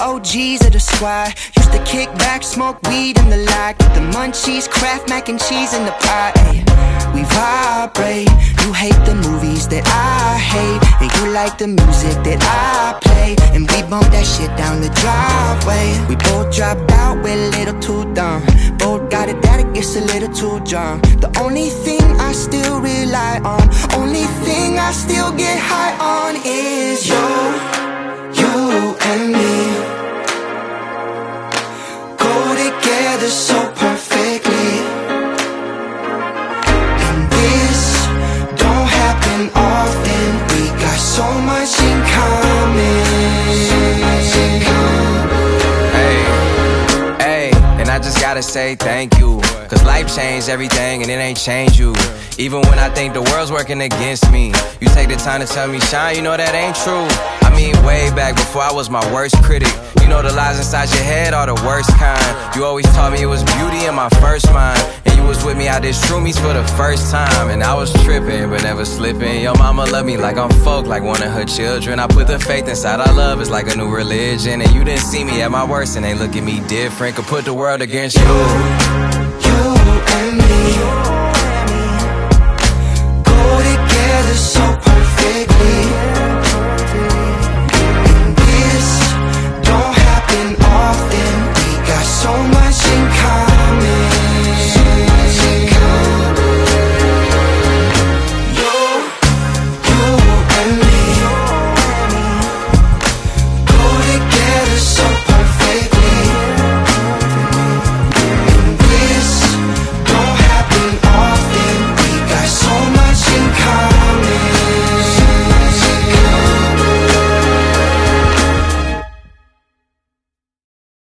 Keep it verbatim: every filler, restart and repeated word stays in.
O Gs of the squad. Used to kick back, smoke weed in the lot. Get the munchies, Kraft mac and cheese in the pot. Ay, we vibrate. You hate the movies that I hate, and you like the music that I play. And we bump that shit down the driveway. We both dropped out, we're a little too dumb. Both got it that it gets a little too drunk. The only thing I still rely on, only thing I still get high on is you, you and me. Go together so perfectly. And this don't happen often. We got so much in common. Hey, hey, and I just gotta say thank you. Cause life changed everything and it ain't changed you. Even when I think the world's working against me, you take the time to tell me, Shine, you know that ain't true. I mean way back before I was my worst critic. You know the lies inside your head are the worst kind. You always taught me it was beauty in my first mind. And you was with me out this shroomies for the first time. And I was tripping but never slipping. Your mama love me like I'm folk, like one of her children. I put the faith inside our love, it's like a new religion. And you didn't see me at my worst and they look at me different. Could put the world against you.